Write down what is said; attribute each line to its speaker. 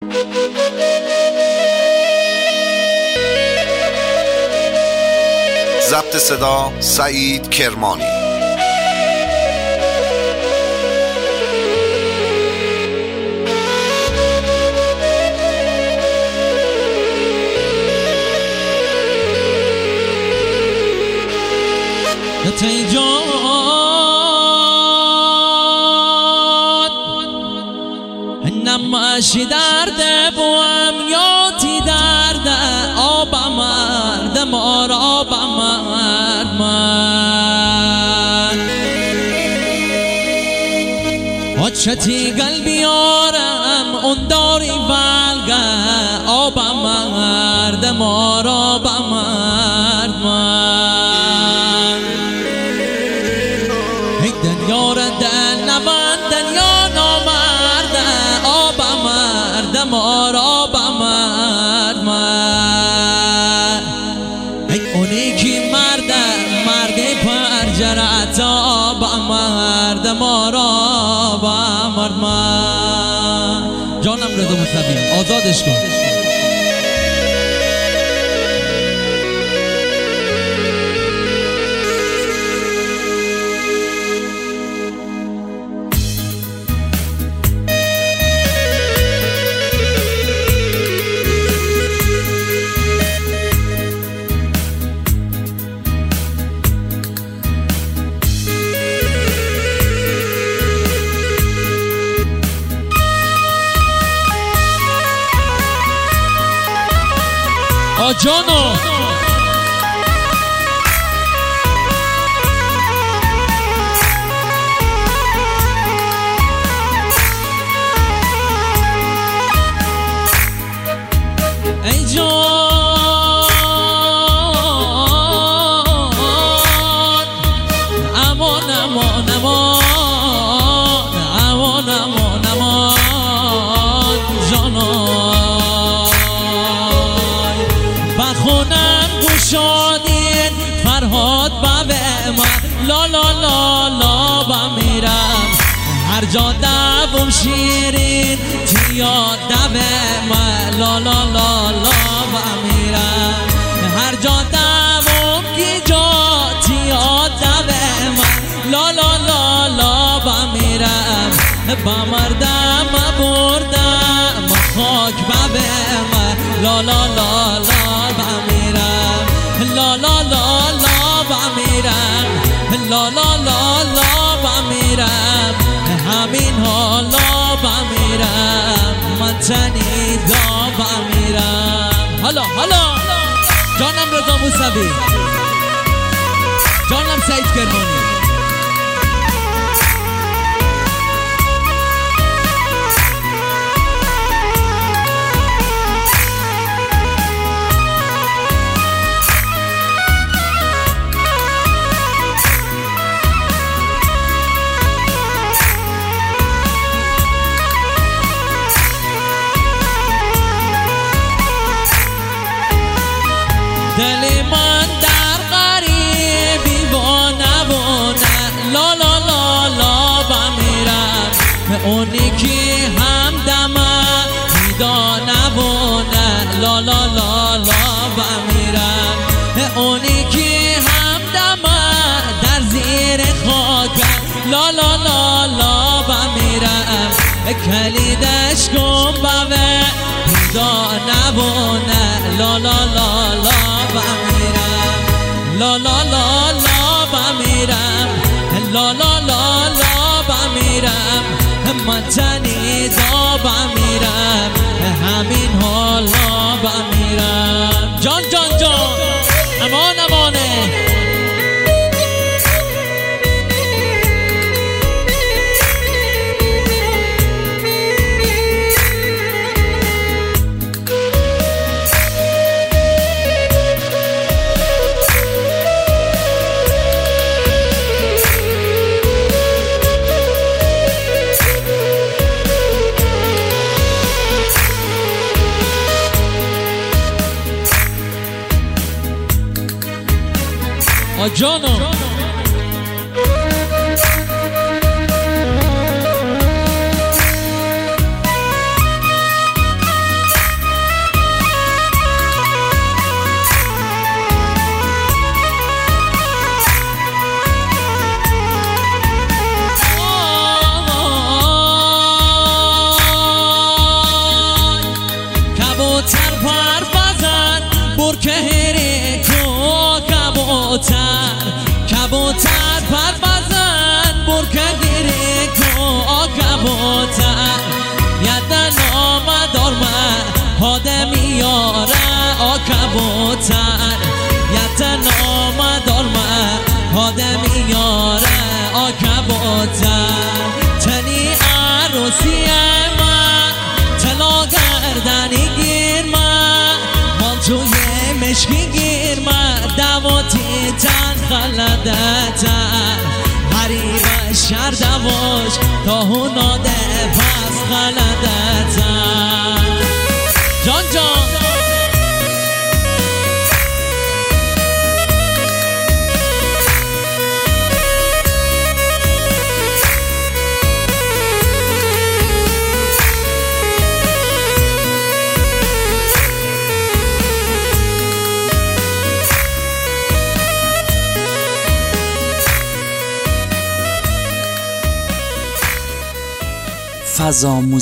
Speaker 1: ضبط صدا سعید کرمانی.
Speaker 2: نماشی درده و امیاتی درده آب مرد مار آب مرد من حجتی قلبی آرم اون داری بلگه آب مرد مار آب مرد من ای دنیا را دل نبند دنیا نامرده آب مرد مار آب مرد من ای اونی که مرد پرجرت آب مرد مار آب مرد من. جانم رضا موسوی آزادش کن. جانو ای جان امان امان امان امان امان امان جانو بخونم گشادین فرهاد به من لا لا لا لا بمیرم هر جا دوم شیرین تیاد به من لا لا لا لا بمیرم هر جا دوم کی جا تیاد به من لا لا لا لا بمیرم بمردم بردم خاک به من لا لا لا لا بمیرم لا لا لا لا بمیرم لا لا لا لا بمیرم همین حالا بمیرم من تنیدا بمیرم. حالا جانم رضا موسوی جانم سعید کرمانی. دل من در غریبی وانه لا لا لا لا بمیرم اونی که همدمه میدانه بونه لا لا لا لا بمیرم اونی که همدمه در زیر خاک لا لا لا لا بمیرم کلیدش کن بوه میدانه بونه لا لا لا لا بمیرم لا لا لا لا بمیرم لا لا لا لا بمیرم من تنیدا بمیرم همین حالا بمیرم. جان جان جان امان امانه جانم غلطن غلطن حریب شردوش تا هناده پس غلطن جان جان
Speaker 3: فضا